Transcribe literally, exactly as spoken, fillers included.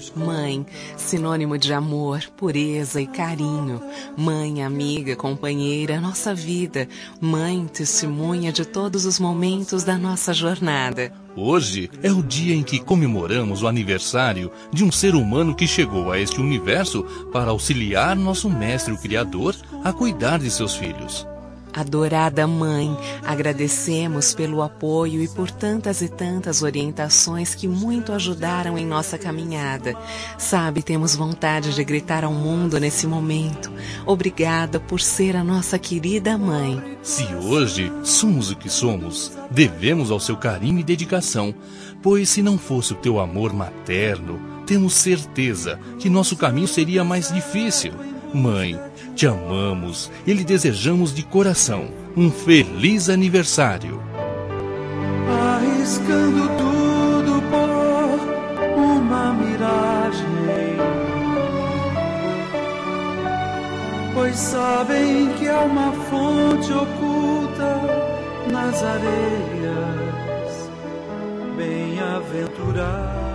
Mãe, sinônimo de amor, pureza e carinho. Mãe, amiga, companheira, nossa vida. Mãe, testemunha de todos os momentos da nossa jornada. Hoje é o dia em que comemoramos o aniversário de um ser humano que chegou a este universo para auxiliar nosso Mestre o Criador a cuidar de seus filhos. Adorada Mãe, agradecemos pelo apoio e por tantas e tantas orientações que muito ajudaram em nossa caminhada. Sabe, temos vontade de gritar ao mundo nesse momento. Obrigada por ser a nossa querida Mãe. Se hoje somos o que somos, devemos ao seu carinho e dedicação, pois se não fosse o teu amor materno, temos certeza que nosso caminho seria mais difícil. Mãe, te amamos e lhe desejamos de coração um feliz aniversário. Arriscando tudo por uma miragem, pois sabem que há uma fonte oculta nas areias, bem-aventurado